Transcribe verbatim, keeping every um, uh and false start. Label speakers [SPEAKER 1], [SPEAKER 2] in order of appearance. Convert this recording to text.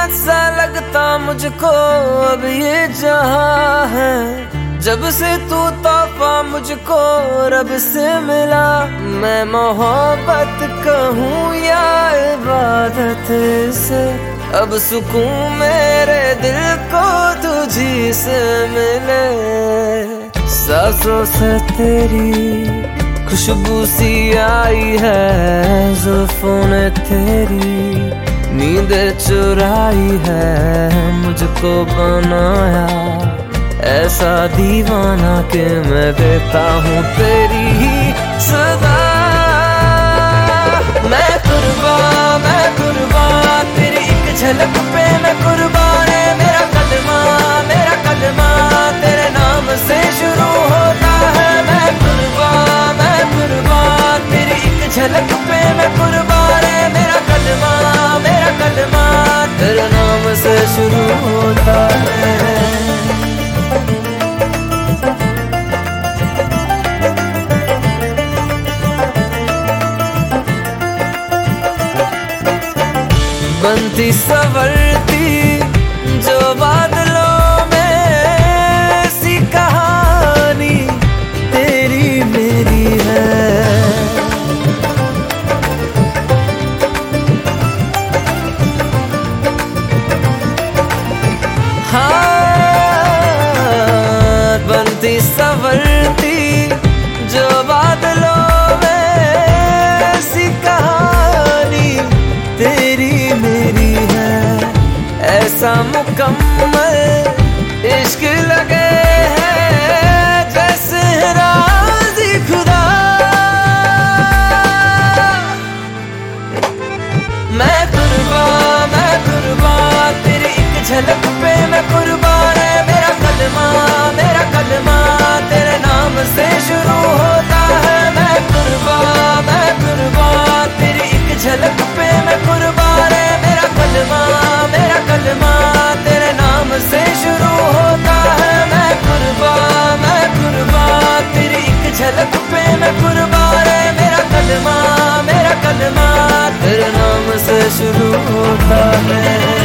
[SPEAKER 1] जन्नत सा लगता मुझको अब ये जहां है। जब से तू तोहफा मुझको रब से मिला, मैं मोहब्बत कहूँ या इबादत से, अब सुकून मेरे दिल को तुझी से मिले। सांसों से तेरी खुशबू सी आई है, जुल्फों ने तेरी नींद चुराई है, मुझको बनाया ऐसा दीवाना कि मैं देता हूँ तेरी ही सदा। मैं कुर्बान मैं कुर्बान तेरी एक झलक पे मैं कुर्बान है। मेरा कलमा मेरा कलमा तेरे नाम से शुरू होता है। मैं कुर्बान मैं कुर्बान तेरी एक झलक पे मैं कुर्बान है। मेरा कलमा मेरा कलमा तेरे नाम से शुरू होता है। बनती सवरती जो बादलों में सी कहानी तेरी मेरी है। हाँ, बनती सवरती जो बादलों में सी कहानी तेरी मेरी है। ऐसा मुकम्मल इश्क लगे है जैसे राज़ी खुदा। मैं कुर्बान मैं कुर्बान तेरी एक झलक पे मैं कुर्बान है। मेरा कलमा मेरा कलमा तेरे नाम से शुरू होता है। मैं कुर्बान मैं कुर्बान तेरी एक झलक पे मैं कुर्बान है। मेरा कलमा मेरा कलमा तेरे नाम से शुरू होता है। मैं कुर्बान मैं कुर्बान तेरी एक झलक पे मैं कुर्बान है। मेरा कलमा मेरा कलमा तेरे नाम से शुरू होता है।